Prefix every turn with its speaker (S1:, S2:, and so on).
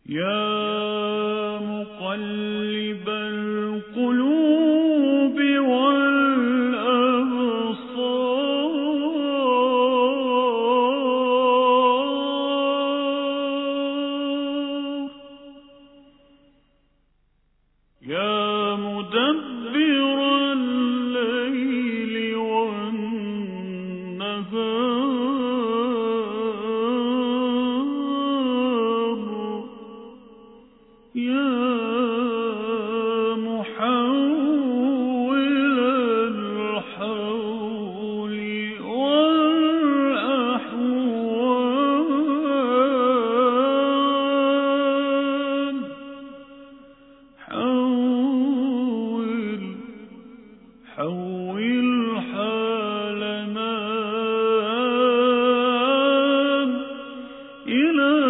S1: يا مقلب القلوب والأبصار، يا مدبر الليل والنهار، يا محول الحول والأحوال، حول حالنا إلى